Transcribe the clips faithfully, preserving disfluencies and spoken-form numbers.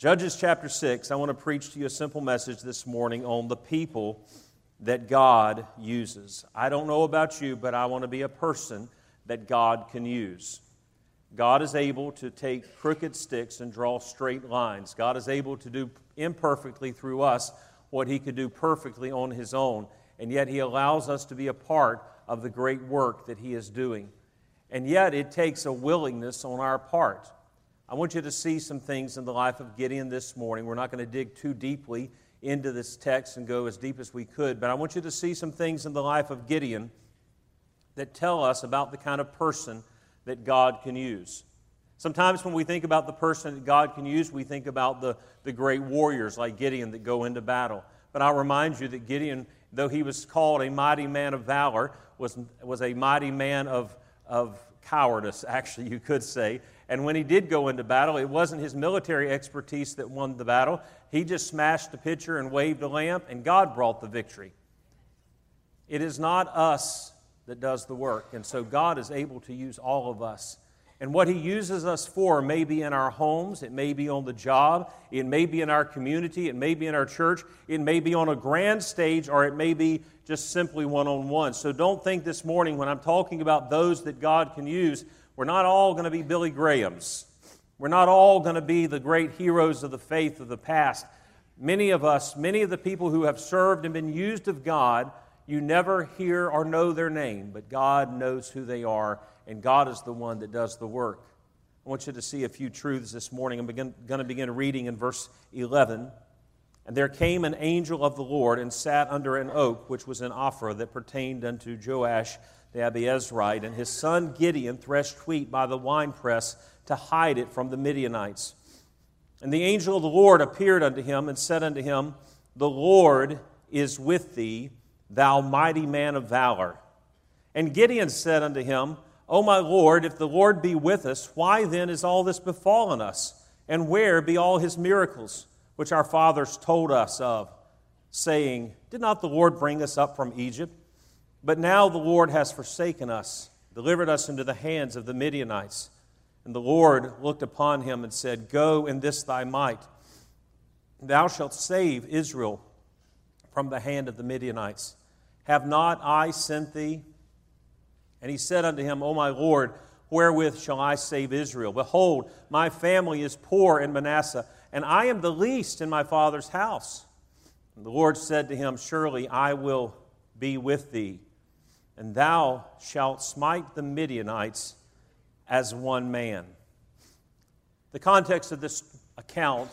Judges chapter six, I want to preach to you a simple message this morning on the people that God uses. I don't know about you, but I want to be a person that God can use. God is able to take crooked sticks and draw straight lines. God is able to do imperfectly through us what He could do perfectly on His own. And yet He allows us to be a part of the great work that He is doing. And yet it takes a willingness on our part. I want you to see some things in the life of Gideon this morning. We're not going to dig too deeply into this text and go as deep as we could, but I want you to see some things in the life of Gideon that tell us about the kind of person that God can use. Sometimes when we think about the person that God can use, we think about the, the great warriors like Gideon that go into battle. But I'll remind you that Gideon, though he was called a mighty man of valor, was, was a mighty man of, of cowardice, actually, you could say. And when he did go into battle, it wasn't his military expertise that won the battle. He just smashed the pitcher and waved a lamp, and God brought the victory. It is not us that does the work, and so God is able to use all of us. And what He uses us for may be in our homes, it may be on the job, it may be in our community, it may be in our church, it may be on a grand stage, or it may be just simply one-on-one. So don't think this morning when I'm talking about those that God can use, we're not all going to be Billy Grahams. We're not all going to be the great heroes of the faith of the past. Many of us, many of the people who have served and been used of God, you never hear or know their name, but God knows who they are, and God is the one that does the work. I want you to see a few truths this morning. I'm begin, going to begin reading in verse eleven. And there came an angel of the Lord and sat under an oak, which was in Ophrah, that pertained unto Joash the Abiezrite, and his son Gideon threshed wheat by the winepress to hide it from the Midianites. And the angel of the Lord appeared unto him and said unto him, The Lord is with thee, thou mighty man of valor. And Gideon said unto him, O my Lord, if the Lord be with us, why then is all this befallen us? And where be all His miracles, which our fathers told us of, saying, Did not the Lord bring us up from Egypt? But now the Lord has forsaken us, delivered us into the hands of the Midianites. And the Lord looked upon him and said, Go in this thy might. Thou shalt save Israel from the hand of the Midianites. Have not I sent thee? And he said unto him, O my Lord, wherewith shall I save Israel? Behold, my family is poor in Manasseh, and I am the least in my father's house. And the Lord said to him, Surely I will be with thee, and thou shalt smite the Midianites as one man. The context of this account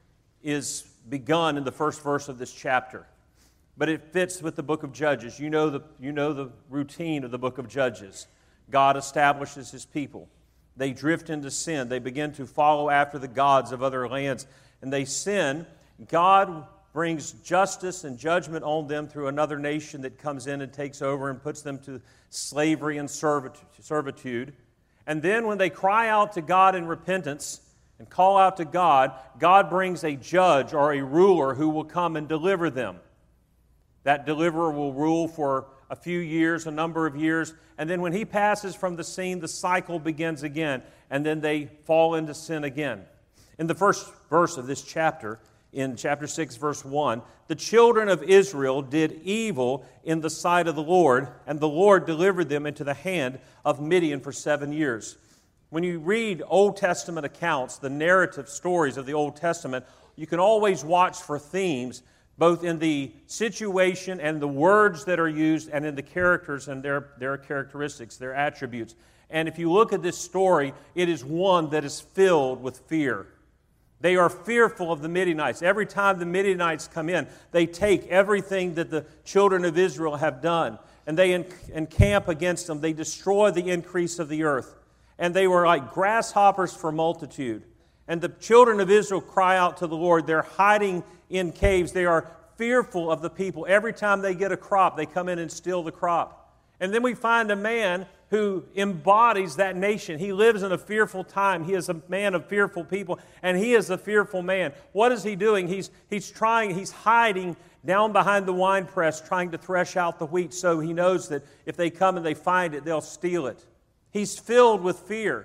is begun in the first verse of this chapter, but it fits with the book of Judges. You know the, you know the routine of the book of Judges. God establishes His people. They drift into sin. They begin to follow after the gods of other lands, and they sin. God brings justice and judgment on them through another nation that comes in and takes over and puts them to slavery and servitude. And then when they cry out to God in repentance and call out to God, God brings a judge or a ruler who will come and deliver them. That deliverer will rule for a few years, a number of years, and then when he passes from the scene, the cycle begins again, and then they fall into sin again. In the first verse of this chapter, in chapter six, verse one, the children of Israel did evil in the sight of the Lord, and the Lord delivered them into the hand of Midian for seven years. When you read Old Testament accounts, the narrative stories of the Old Testament, you can always watch for themes, both in the situation and the words that are used, and in the characters and their, their characteristics, their attributes. And if you look at this story, it is one that is filled with fear. They are fearful of the Midianites. Every time the Midianites come in, they take everything that the children of Israel have done, and they encamp against them. They destroy the increase of the earth. And they were like grasshoppers for multitude. And the children of Israel cry out to the Lord. They're hiding in caves. They are fearful of the people. Every time they get a crop, they come in and steal the crop. And then we find a man who embodies that nation. He lives in a fearful time. He is a man of fearful people, and he is a fearful man. What is he doing? He's, he's trying, he's hiding down behind the winepress, trying to thresh out the wheat, so he knows that if they come and they find it, they'll steal it. He's filled with fear.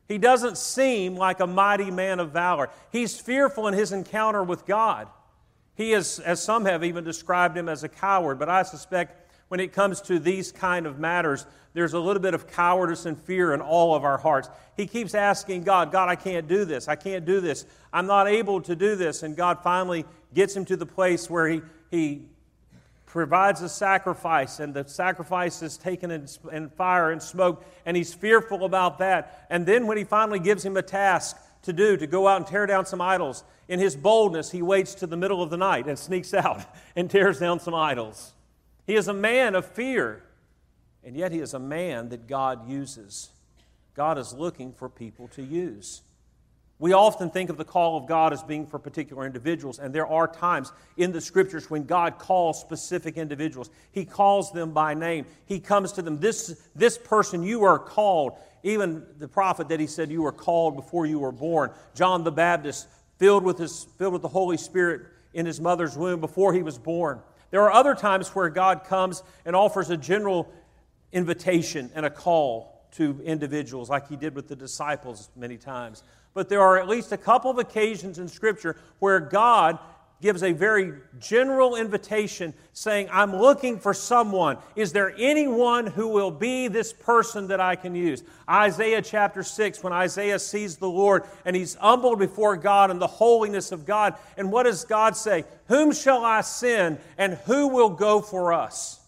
He doesn't seem like a mighty man of valor. He's fearful in his encounter with God. He is, as some have even described him, as a coward. But I suspect when it comes to these kind of matters, there's a little bit of cowardice and fear in all of our hearts. He keeps asking God, God, I can't do this. I can't do this. I'm not able to do this. And God finally gets him to the place where he, he provides a sacrifice, and the sacrifice is taken in, in fire and smoke, and he's fearful about that. And then when he finally gives him a task to do, to go out and tear down some idols, in his boldness, he waits to the middle of the night and sneaks out and tears down some idols. He is a man of fear, and yet he is a man that God uses. God is looking for people to use. We often think of the call of God as being for particular individuals, and there are times in the Scriptures when God calls specific individuals. He calls them by name. He comes to them, this, this person, you are called. Even the prophet that he said you were called before you were born. John the Baptist, filled with, his, filled with the Holy Spirit in his mother's womb before he was born. There are other times where God comes and offers a general invitation and a call to individuals, like he did with the disciples many times. But there are at least a couple of occasions in Scripture where God gives a very general invitation saying, I'm looking for someone. Is there anyone who will be this person that I can use? Isaiah chapter six, when Isaiah sees the Lord and he's humbled before God in the holiness of God. And what does God say? Whom shall I send, and who will go for us?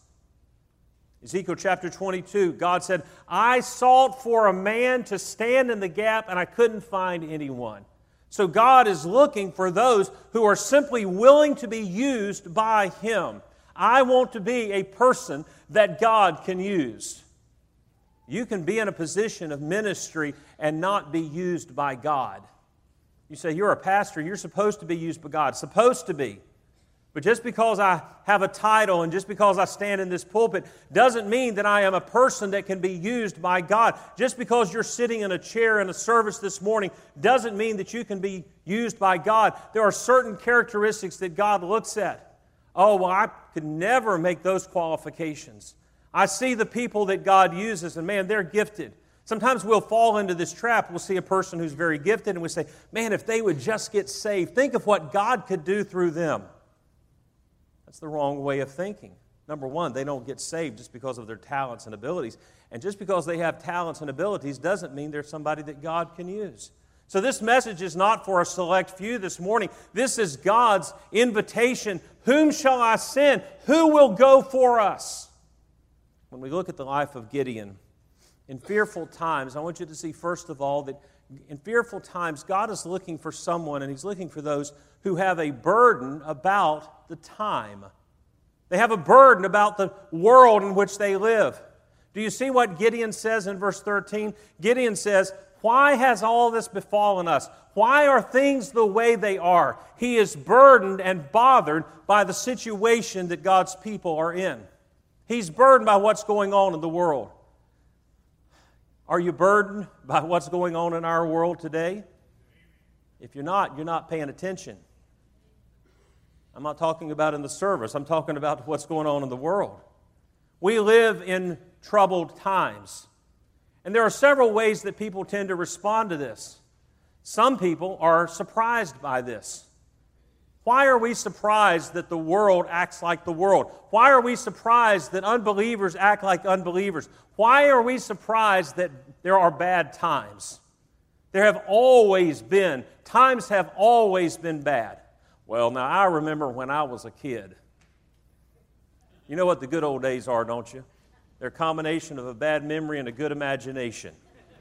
Ezekiel chapter twenty-two, God said, I sought for a man to stand in the gap, and I couldn't find anyone. So God is looking for those who are simply willing to be used by Him. I want to be a person that God can use. You can be in a position of ministry and not be used by God. You say, you're a pastor, you're supposed to be used by God. Supposed to be. But just because I have a title and just because I stand in this pulpit doesn't mean that I am a person that can be used by God. Just because you're sitting in a chair in a service this morning doesn't mean that you can be used by God. There are certain characteristics that God looks at. Oh, well, I could never make those qualifications. I see the people that God uses, and man, they're gifted. Sometimes we'll fall into this trap. We'll see a person who's very gifted, and we say, man, if they would just get saved, think of what God could do through them. That's the wrong way of thinking. Number one, they don't get saved just because of their talents and abilities. And just because they have talents and abilities doesn't mean they're somebody that God can use. So this message is not for a select few this morning. This is God's invitation. Whom shall I send? Who will go for us? When we look at the life of Gideon, in fearful times, I want you to see first of all that in fearful times, God is looking for someone, and He's looking for those who have a burden about the time. They have a burden about the world in which they live. Do you see what Gideon says in verse thirteen? Gideon says, why has all this befallen us? Why are things the way they are? He is burdened and bothered by the situation that God's people are in. He's burdened by what's going on in the world. Are you burdened by what's going on in our world today? If you're not, you're not paying attention. I'm not talking about in the service. I'm talking about what's going on in the world. We live in troubled times. And there are several ways that people tend to respond to this. Some people are surprised by this. Why are we surprised that the world acts like the world? Why are we surprised that unbelievers act like unbelievers? Why are we surprised that there are bad times? There have always been, times have always been bad. Well, now I remember when I was a kid. You know what the good old days are, don't you? They're a combination of a bad memory and a good imagination.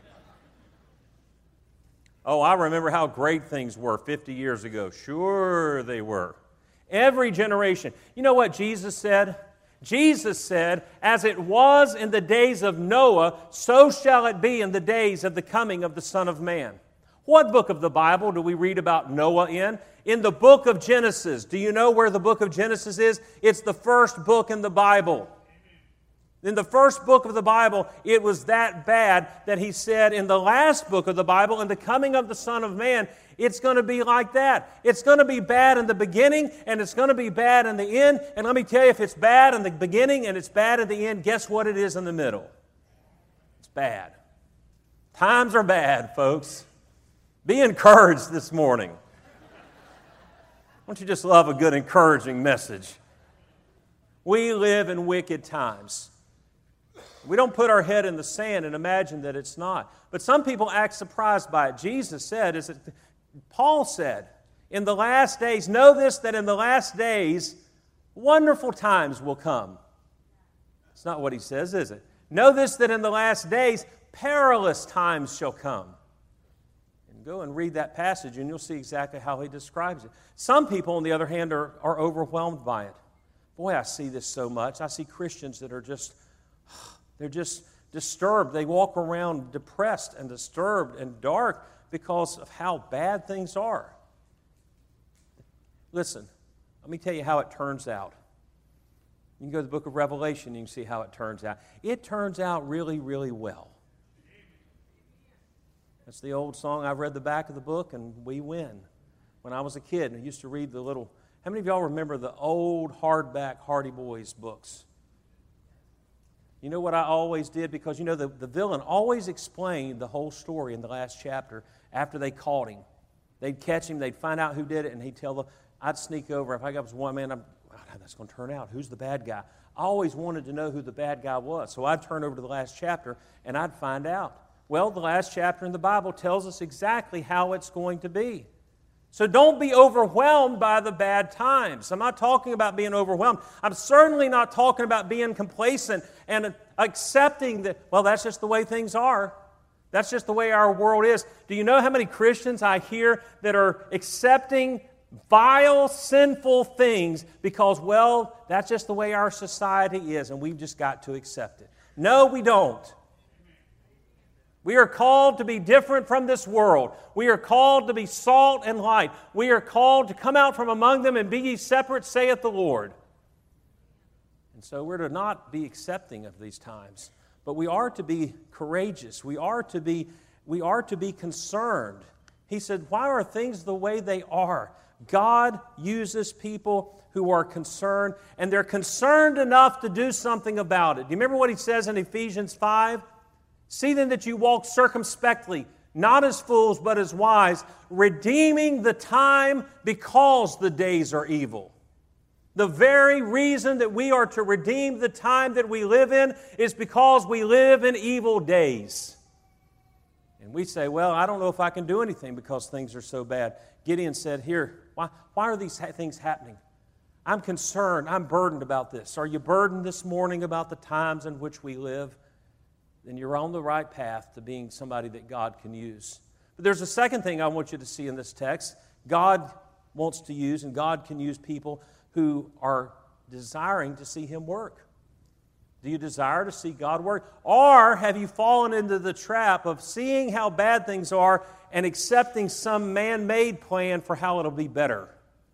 Oh, I remember how great things were fifty years ago. Sure they were. Every generation. You know what Jesus said? Jesus said, as it was in the days of Noah, so shall it be in the days of the coming of the Son of Man. What book of the Bible do we read about Noah in? In the book of Genesis. Do you know where the book of Genesis is? It's the first book in the Bible. In the first book of the Bible, it was that bad that he said in the last book of the Bible, in the coming of the Son of Man, it's going to be like that. It's going to be bad in the beginning, and it's going to be bad in the end. And let me tell you, if it's bad in the beginning and it's bad in the end, guess what it is in the middle? It's bad. Times are bad, folks. Be encouraged this morning. Don't you just love a good encouraging message? We live in wicked times. We don't put our head in the sand and imagine that it's not. But some people act surprised by it. Jesus said, is it, Paul said, in the last days, know this, that in the last days, wonderful times will come. It's not what he says, is it? Know this, that in the last days, perilous times shall come. And go and read that passage and you'll see exactly how he describes it. Some people, on the other hand, are, are overwhelmed by it. Boy, I see this so much. I see Christians that are just, they're just disturbed. They walk around depressed and disturbed and dark because of how bad things are. Listen, let me tell you how it turns out. You can go to the book of Revelation and you can see how it turns out. It turns out really, really well. That's the old song. I've read the back of the book and we win. When I was a kid, I used to read the little, how many of y'all remember the old hardback Hardy Boys books? You know what I always did? Because, you know, the, the villain always explained the whole story in the last chapter after they caught him. They'd catch him, they'd find out who did it, and he'd tell them, I'd sneak over. If I was one man, I'm, oh, that's going to turn out. Who's the bad guy? I always wanted to know who the bad guy was. So I'd turn over to the last chapter, and I'd find out. Well, the last chapter in the Bible tells us exactly how it's going to be. So don't be overwhelmed by the bad times. I'm not talking about being overwhelmed. I'm certainly not talking about being complacent and accepting that, well, that's just the way things are. That's just the way our world is. Do you know how many Christians I hear that are accepting vile, sinful things because, well, that's just the way our society is and we've just got to accept it? No, we don't. We are called to be different from this world. We are called to be salt and light. We are called to come out from among them and be ye separate, saith the Lord. And so we're to not be accepting of these times, but we are to be courageous. We are to be, we are to be concerned. He said, why are things the way they are? God uses people who are concerned, and they're concerned enough to do something about it. Do you remember what he says in Ephesians five? See then that you walk circumspectly, not as fools, but as wise, redeeming the time because the days are evil. The very reason that we are to redeem the time that we live in is because we live in evil days. And we say, well, I don't know if I can do anything because things are so bad. Gideon said, here, why, why are these ha- things happening? I'm concerned, I'm burdened about this. Are you burdened this morning about the times in which we live? Then you're on the right path to being somebody that God can use. But there's a second thing I want you to see in this text. God wants to use, and God can use people who are desiring to see Him work. Do you desire to see God work? Or have you fallen into the trap of seeing how bad things are and accepting some man-made plan for how it'll be better?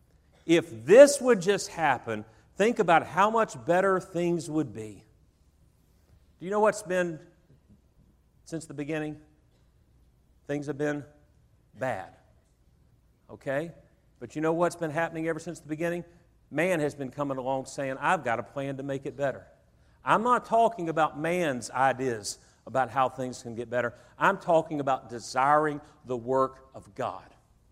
If this would just happen, think about how much better things would be. Do you know what's been since the beginning? Things have been bad. Okay? But you know what's been happening ever since the beginning? Man has been coming along saying, I've got a plan to make it better. I'm not talking about man's ideas about how things can get better. I'm talking about desiring the work of God.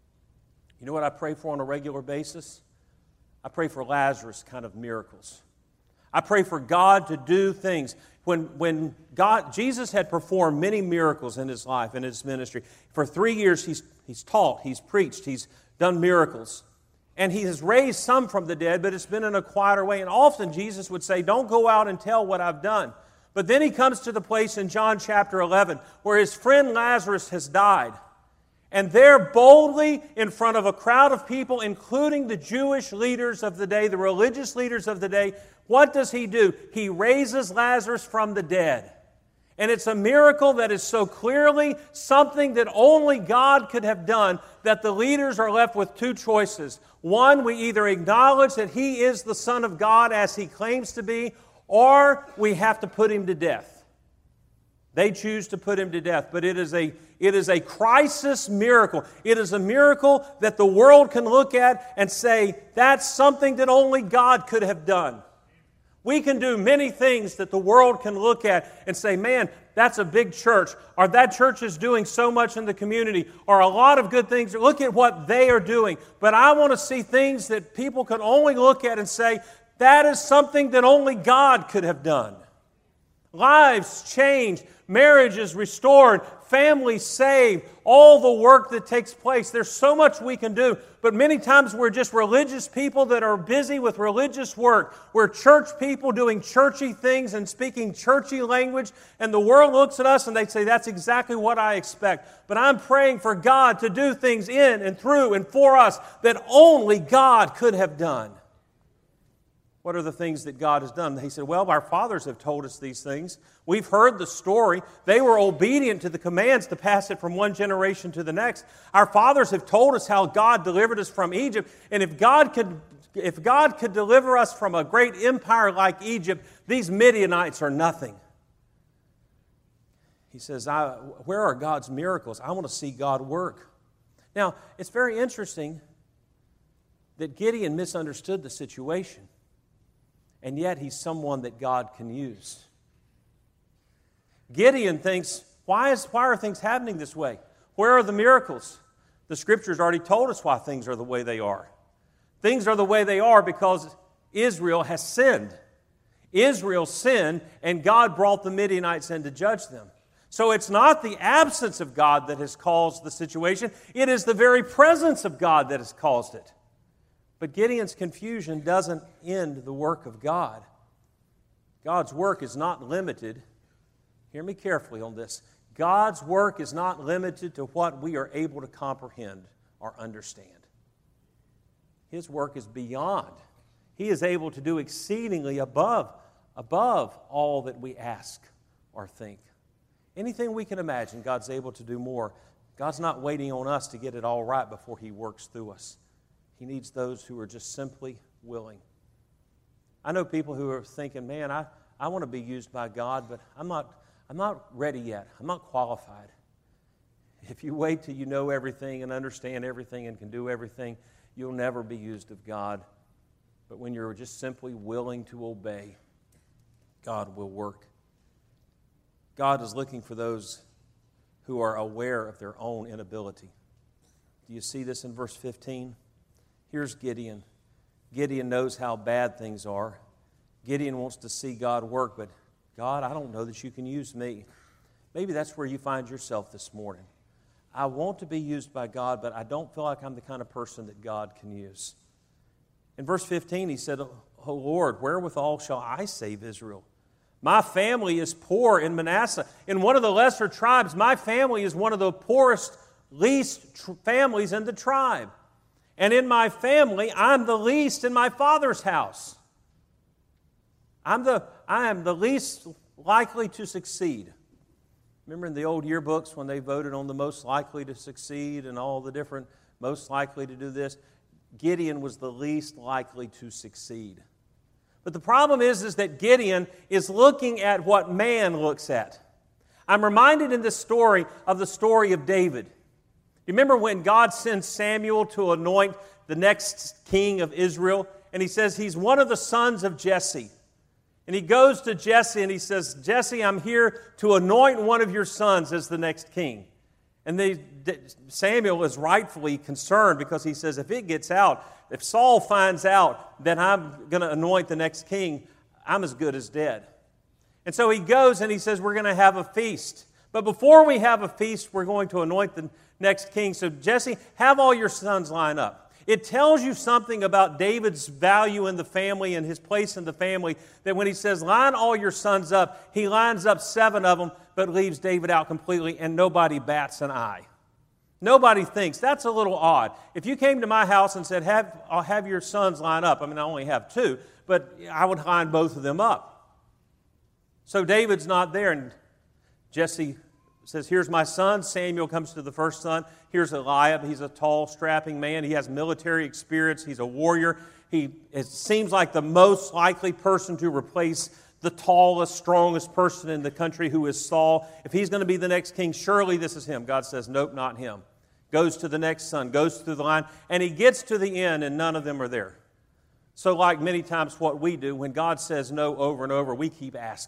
You know what I pray for on a regular basis? I pray for Lazarus kind of miracles. I pray for God to do things. When, when God, Jesus had performed many miracles in His life, in His ministry. For three years He's, he's taught, He's preached, He's done miracles. And He has raised some from the dead, but it's been in a quieter way. And often Jesus would say, don't go out and tell what I've done. But then He comes to the place in John chapter eleven where His friend Lazarus has died. And there boldly in front of a crowd of people, including the Jewish leaders of the day, the religious leaders of the day, what does He do? He raises Lazarus from the dead. And it's a miracle that is so clearly something that only God could have done that the leaders are left with two choices. One, we either acknowledge that He is the Son of God as He claims to be, or we have to put Him to death. They choose to put Him to death, but it is a, it is a crisis miracle. It is a miracle that the world can look at and say, that's something that only God could have done. We can do many things that the world can look at and say, man, that's a big church, or that church is doing so much in the community, or a lot of good things. Look at what they are doing. But I want to see things that people can only look at and say, that is something that only God could have done. Lives changed, marriages restored, families saved, all the work that takes place. There's so much we can do, but many times we're just religious people that are busy with religious work. We're church people doing churchy things and speaking churchy language, and the world looks at us and they say, that's exactly what I expect. But I'm praying for God to do things in and through and for us that only God could have done. What are the things that God has done? He said, well, our fathers have told us these things. We've heard the story. They were obedient to the commands to pass it from one generation to the next. Our fathers have told us how God delivered us from Egypt. And if God could, if God could deliver us from a great empire like Egypt, these Midianites are nothing. He says, I, where are God's miracles? I want to see God work. Now, it's very interesting that Gideon misunderstood the situation. And yet he's someone that God can use. Gideon thinks, why, is, why are things happening this way? Where are the miracles? The Scriptures already told us why things are the way they are. Things are the way they are because Israel has sinned. Israel sinned, and God brought the Midianites in to judge them. So it's not the absence of God that has caused the situation. It is the very presence of God that has caused it. But Gideon's confusion doesn't end the work of God. God's work is not limited. Hear me carefully on this. God's work is not limited to what we are able to comprehend or understand. His work is beyond. He is able to do exceedingly above, above all that we ask or think. Anything we can imagine, God's able to do more. God's not waiting on us to get it all right before He works through us. He needs those who are just simply willing. I know people who are thinking, man, I, I want to be used by God, but I'm not, I'm not ready yet. I'm not qualified. If you wait till you know everything and understand everything and can do everything, you'll never be used of God. But when you're just simply willing to obey, God will work. God is looking for those who are aware of their own inability. Do you see this in verse fifteen? Here's Gideon. Gideon knows how bad things are. Gideon wants to see God work, but God, I don't know that you can use me. Maybe that's where you find yourself this morning. I want to be used by God, but I don't feel like I'm the kind of person that God can use. In verse fifteen, he said, "O Lord, wherewithal shall I save Israel? My family is poor in Manasseh. In one of the lesser tribes, my family is one of the poorest, least tr- families in the tribe. And in my family, I'm the least in my father's house. I'm the, I am the least likely to succeed." Remember in the old yearbooks when they voted on the most likely to succeed and all the different most likely to do this? Gideon was the least likely to succeed. But the problem is, is that Gideon is looking at what man looks at. I'm reminded in this story of the story of David. You remember when God sends Samuel to anoint the next king of Israel? And he says he's one of the sons of Jesse. And he goes to Jesse and he says, "Jesse, I'm here to anoint one of your sons as the next king." And they, Samuel is rightfully concerned because he says, if it gets out, if Saul finds out that I'm going to anoint the next king, I'm as good as dead. And so he goes and he says, we're going to have a feast. But before we have a feast, we're going to anoint the next king. So Jesse, have all your sons line up. It tells you something about David's value in the family and his place in the family, that when he says, line all your sons up, he lines up seven of them, but leaves David out completely, and nobody bats an eye. Nobody thinks, that's a little odd. If you came to my house and said, have, I'll have your sons line up, I mean, I only have two, but I would line both of them up. So David's not there, and Jesse says, here's my son. Samuel comes to the first son. Here's Eliab. He's a tall, strapping man. He has military experience. He's a warrior. He it seems like the most likely person to replace the tallest, strongest person in the country, who is Saul. If he's going to be the next king, surely this is him. God says, nope, not him. Goes to the next son, goes through the line, and he gets to the end, and none of them are there. So like many times what we do, when God says no over and over, we keep asking.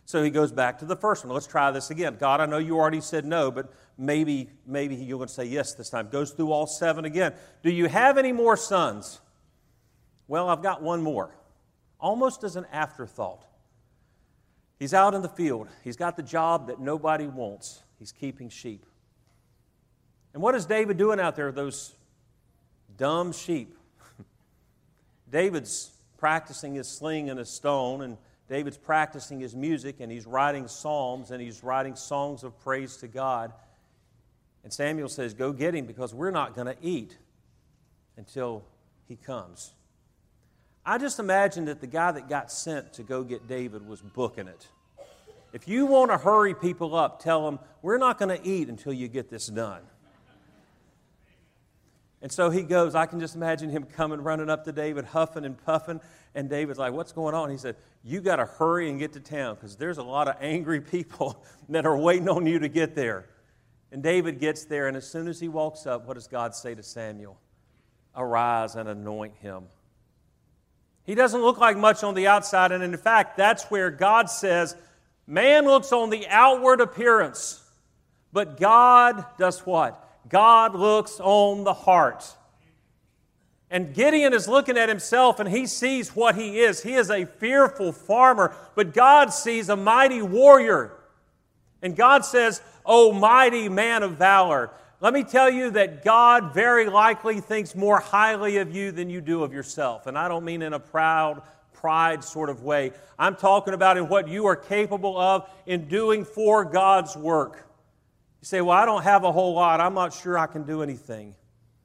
So he goes back to the first one. Let's try this again. God, I know you already said no, but maybe, maybe you're going to say yes this time. Goes through all seven again. Do you have any more sons? Well, I've got one more. Almost as an afterthought. He's out in the field. He's got the job that nobody wants. He's keeping sheep. And what is David doing out there, those dumb sheep? David's practicing his sling and his stone, and David's practicing his music, and he's writing psalms, and he's writing songs of praise to God. And Samuel says, go get him, because we're not going to eat until he comes. I just imagine that the guy that got sent to go get David was booking it. If you want to hurry people up, tell them, we're not going to eat until you get this done. And so he goes, I can just imagine him coming, running up to David, huffing and puffing. And David's like, what's going on? He said, you got to hurry and get to town because there's a lot of angry people that are waiting on you to get there. And David gets there, and as soon as he walks up, what does God say to Samuel? Arise and anoint him. He doesn't look like much on the outside, and in fact, that's where God says, man looks on the outward appearance, but God does what? God looks on the heart. And Gideon is looking at himself and he sees what he is. He is a fearful farmer, but God sees a mighty warrior. And God says, "O mighty man of valor." Let me tell you that God very likely thinks more highly of you than you do of yourself. And I don't mean in a proud, pride sort of way. I'm talking about in what you are capable of in doing for God's work. You say, well, I don't have a whole lot. I'm not sure I can do anything.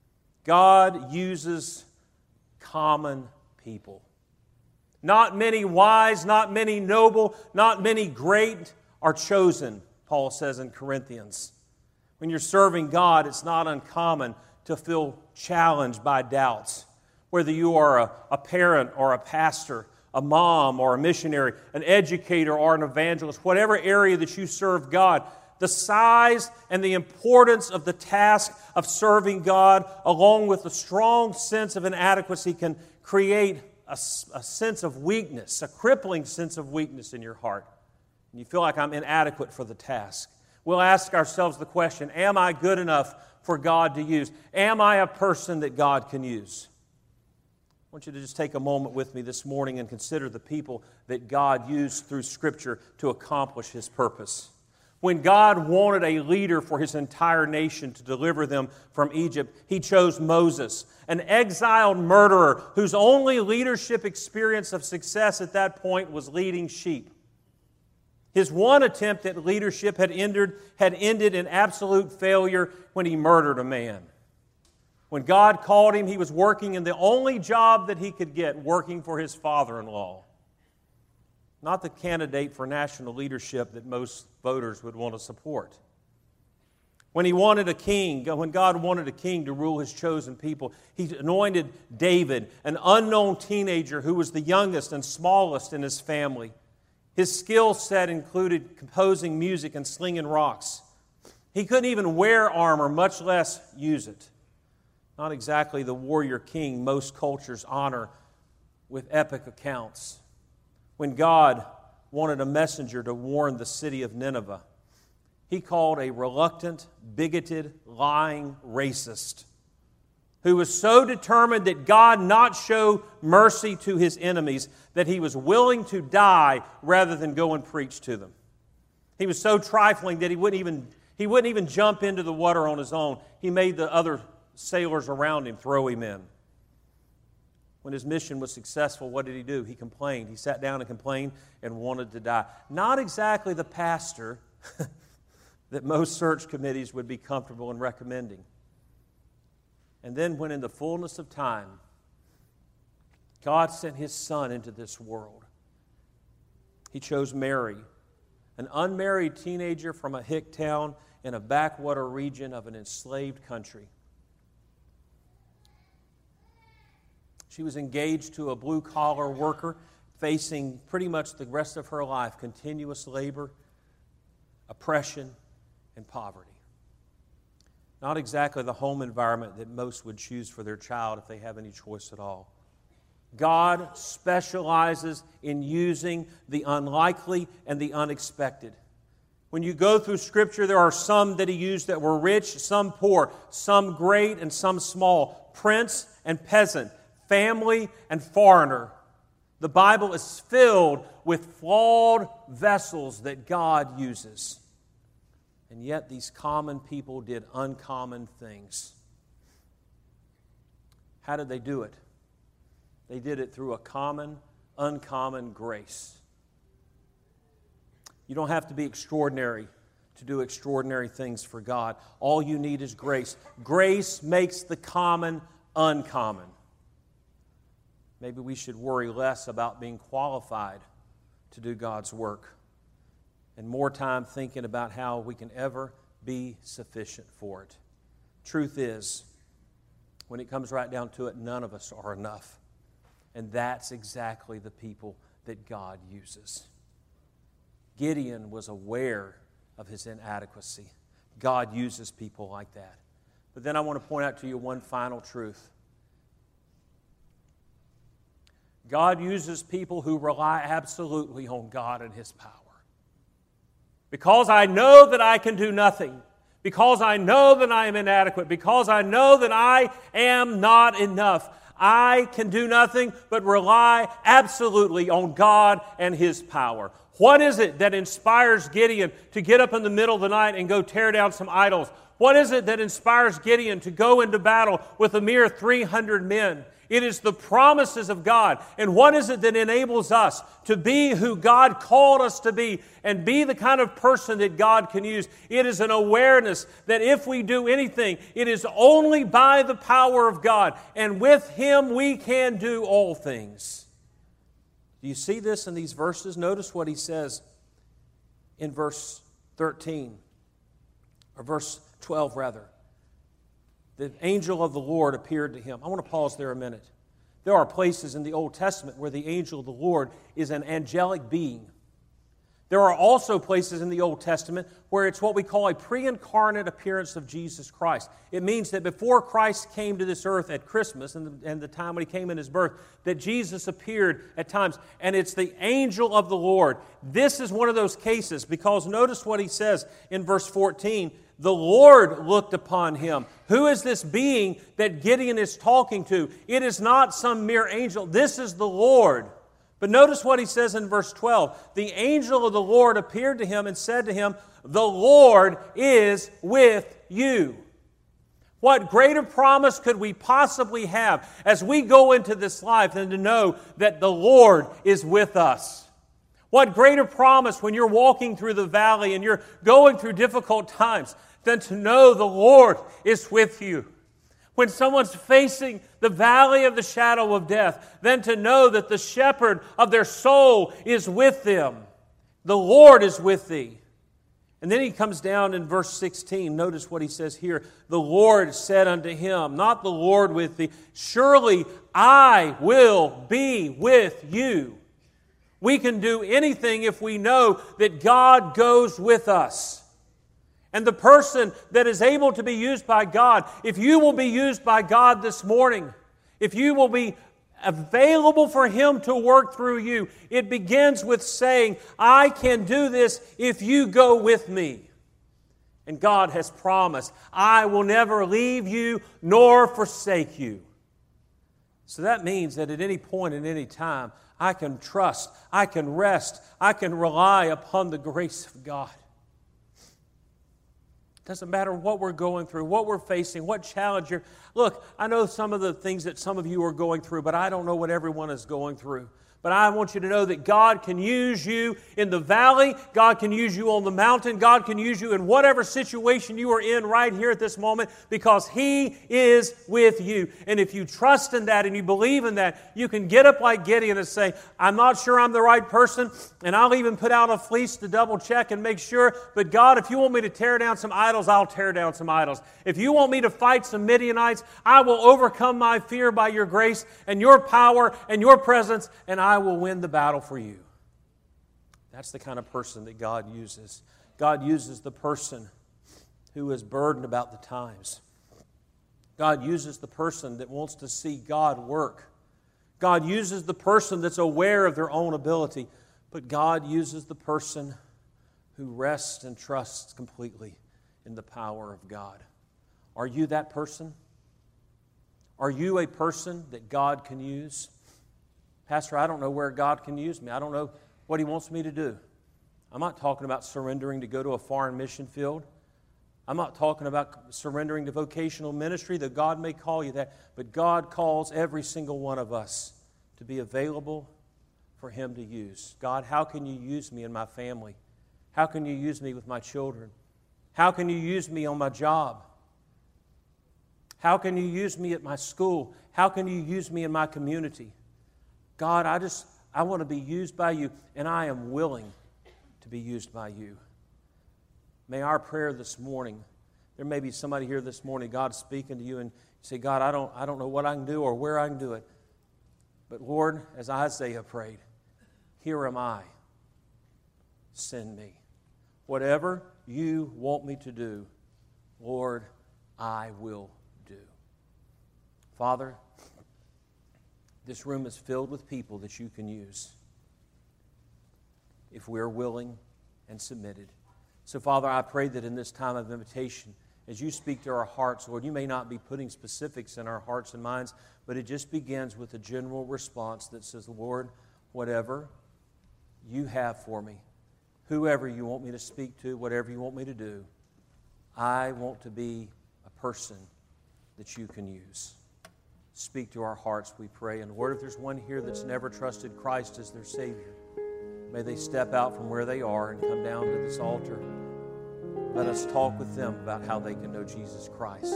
God uses common people. Not many wise, not many noble, not many great are chosen, Paul says in Corinthians. When you're serving God, it's not uncommon to feel challenged by doubts. Whether you are a, a parent or a pastor, a mom or a missionary, an educator or an evangelist, whatever area that you serve God, the size and the importance of the task of serving God, along with a strong sense of inadequacy, can create a, a sense of weakness, a crippling sense of weakness in your heart. And you feel like I'm inadequate for the task. We'll ask ourselves the question, am I good enough for God to use? Am I a person that God can use? I want you to just take a moment with me this morning and consider the people that God used through Scripture to accomplish His purpose. When God wanted a leader for His entire nation to deliver them from Egypt, He chose Moses, an exiled murderer whose only leadership experience of success at that point was leading sheep. His one attempt at leadership had ended, had ended in absolute failure when he murdered a man. When God called him, he was working in the only job that he could get, working for his father-in-law. Not the candidate for national leadership that most voters would want to support. When he wanted a king, when God wanted a king to rule His chosen people, He anointed David, an unknown teenager who was the youngest and smallest in his family. His skill set included composing music and slinging rocks. He couldn't even wear armor, much less use it. Not exactly the warrior king most cultures honor with epic accounts. When God wanted a messenger to warn the city of Nineveh, He called a reluctant, bigoted, lying racist who was so determined that God not show mercy to His enemies that he was willing to die rather than go and preach to them. He was so trifling that he wouldn't even, he wouldn't even jump into the water on his own. He made the other sailors around him throw him in. When his mission was successful, what did he do? He complained. He sat down and complained and wanted to die. Not exactly the pastor that most search committees would be comfortable in recommending. And then when in the fullness of time, God sent His Son into this world, He chose Mary, an unmarried teenager from a hick town in a backwater region of an enslaved country. She was engaged to a blue-collar worker facing pretty much the rest of her life continuous labor, oppression, and poverty. Not exactly the home environment that most would choose for their child if they have any choice at all. God specializes in using the unlikely and the unexpected. When you go through Scripture, there are some that He used that were rich, some poor, some great and some small, prince and peasant, family and foreigner. The Bible is filled with flawed vessels that God uses. And yet these common people did uncommon things. How did they do it? They did it through a common, uncommon grace. You don't have to be extraordinary to do extraordinary things for God. All you need is grace. Grace makes the common uncommon. Maybe we should worry less about being qualified to do God's work and more time thinking about how we can ever be sufficient for it. Truth is, when it comes right down to it, none of us are enough. And that's exactly the people that God uses. Gideon was aware of his inadequacy. God uses people like that. But then I want to point out to you one final truth. God uses people who rely absolutely on God and His power. Because I know that I can do nothing, because I know that I am inadequate, because I know that I am not enough, I can do nothing but rely absolutely on God and His power. What is it that inspires Gideon to get up in the middle of the night and go tear down some idols? What is it that inspires Gideon to go into battle with a mere three hundred men? It is the promises of God. And what is it that enables us to be who God called us to be and be the kind of person that God can use? It is an awareness that if we do anything, it is only by the power of God. And with Him we can do all things. Do you see this in these verses? Notice what he says in verse thirteen, or verse twelve rather. The angel of the Lord appeared to him. I want to pause there a minute. There are places in the Old Testament where the angel of the Lord is an angelic being. There are also places in the Old Testament where it's what we call a pre-incarnate appearance of Jesus Christ. It means that before Christ came to this earth at Christmas and the, and the time when He came in His birth, that Jesus appeared at times. And it's the angel of the Lord. This is one of those cases because notice what he says in verse fourteen. The Lord looked upon him. Who is this being that Gideon is talking to? It is not some mere angel. This is the Lord. But notice what he says in verse twelve. The angel of the Lord appeared to him and said to him, the Lord is with you. What greater promise could we possibly have as we go into this life than to know that the Lord is with us? What greater promise when you're walking through the valley and you're going through difficult times than to know the Lord is with you? When someone's facing the valley of the shadow of death, than to know that the shepherd of their soul is with them. The Lord is with thee. And then he comes down in verse sixteen. Notice what he says here. The Lord said unto him, not the Lord with thee, surely I will be with you. We can do anything if we know that God goes with us. And the person that is able to be used by God, if you will be used by God this morning, if you will be available for Him to work through you, it begins with saying, I can do this if you go with me. And God has promised, I will never leave you nor forsake you. So that means that at any point, at any time, I can trust, I can rest, I can rely upon the grace of God. Doesn't matter what we're going through, what we're facing, what challenge you're... Look, I know some of the things that some of you are going through, but I don't know what everyone is going through. But I want you to know that God can use you in the valley. God can use you on the mountain. God can use you in whatever situation you are in right here at this moment because He is with you. And if you trust in that and you believe in that, you can get up like Gideon and say, I'm not sure I'm the right person, and I'll even put out a fleece to double check and make sure. But God, if you want me to tear down some idols, I'll tear down some idols. If you want me to fight some Midianites, I will overcome my fear by your grace and your power and your presence, and I I will win the battle for you. That's the kind of person that God uses. God uses the person who is burdened about the times. God uses the person that wants to see God work. God uses the person that's aware of their own ability, but God uses the person who rests and trusts completely in the power of God. Are you that person? Are you a person that God can use? Pastor, I don't know where God can use me. I don't know what He wants me to do. I'm not talking about surrendering to go to a foreign mission field. I'm not talking about surrendering to vocational ministry, though God may call you that. But God calls every single one of us to be available for Him to use. God, how can you use me in my family? How can you use me with my children? How can you use me on my job? How can you use me at my school? How can you use me in my community? God, I just, I want to be used by you, and I am willing to be used by you. May our prayer this morning, there may be somebody here this morning, God's speaking to you, and you say, God, I don't, I don't know what I can do or where I can do it. But Lord, as Isaiah prayed, here am I. Send me. Whatever you want me to do, Lord, I will do. Father, this room is filled with people that you can use if we're willing and submitted. So, Father, I pray that in this time of invitation, as you speak to our hearts, Lord, you may not be putting specifics in our hearts and minds, but it just begins with a general response that says, Lord, whatever you have for me, whoever you want me to speak to, whatever you want me to do, I want to be a person that you can use. Speak to our hearts, we pray. And Lord, if there's one here that's never trusted Christ as their Savior, may they step out from where they are and come down to this altar. Let us talk with them about how they can know Jesus Christ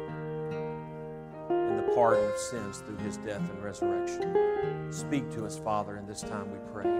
and the pardon of sins through His death and resurrection. Speak to us, Father, in this time we pray.